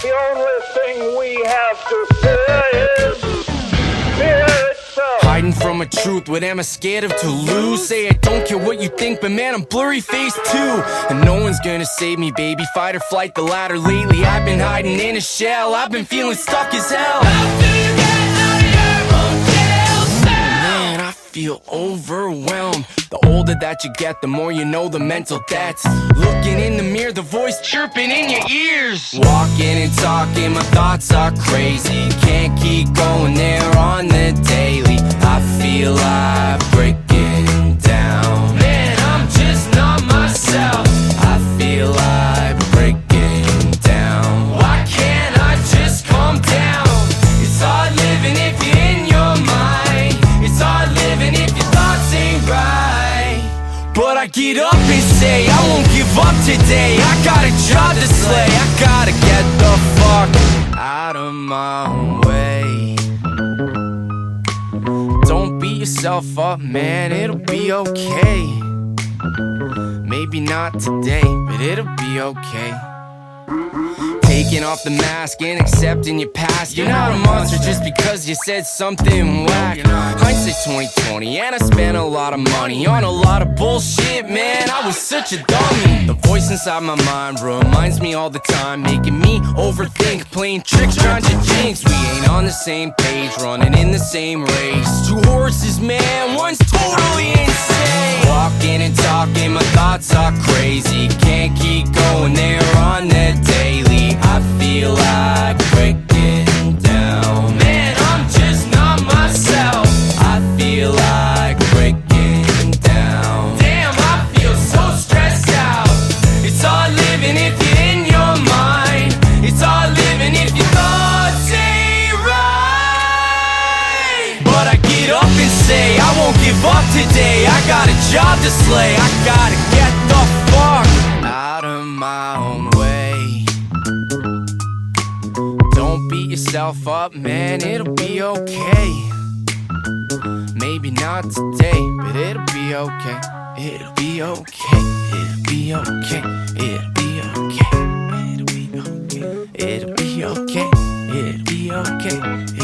The only thing we have to fear is fear itself. Hiding from a truth, what am I scared of to lose? Say I don't care what you think, but man, I'm blurry-faced too. And no one's gonna save me, baby. Fight or flight, the latter lately. I've been hiding in a shell, I've been feeling stuck as hell. After you get out of your own jail cell. Man, I feel overwhelmed. The older that you get, the more you know the mental debts. Looking in the mirror, the voice chirping in your ears. Walking and talking, my thoughts are crazy. Can't keep going there on the daily. I feel like breaking down. Man, I'm just not myself. I feel like breaking down. Why can't I just calm down? It's hard living if you're in your mind. It's hard living if your thoughts ain't right. But I get up and say I won't give up today. I got a job to slay. I gotta get the fuck out of my own way. Don't beat yourself up, man, it'll be okay. Maybe not today, but it'll be okay. Taking off the mask and accepting your past. You're not a monster just because you said something whack. Hindsight's 20/20, and I spent a lot of money on a lot of bullshit, man. I was such a dummy. The voice inside my mind reminds me all the time, making me overthink, playing tricks, trying to jinx. We ain't on the same page, running in the same race. Two horses, man, one's totally insane. Walking and talking, my thoughts are crazy. Can't keep going there on the daily. I feel like breaking down. Man, I'm just not myself. I feel like breaking down. Damn, I feel so stressed out. It's hard living if you're in your mind. It's hard living if your thoughts ain't right. But I get up and say I won't give up today. I got a job to slay. I gotta get the fuck out of my own way. Don't beat yourself up, man, it'll be okay. Maybe not today, but it'll be okay. It'll be okay. It'll be okay. It'll be okay. It'll be okay. It'll be okay. It'll be okay.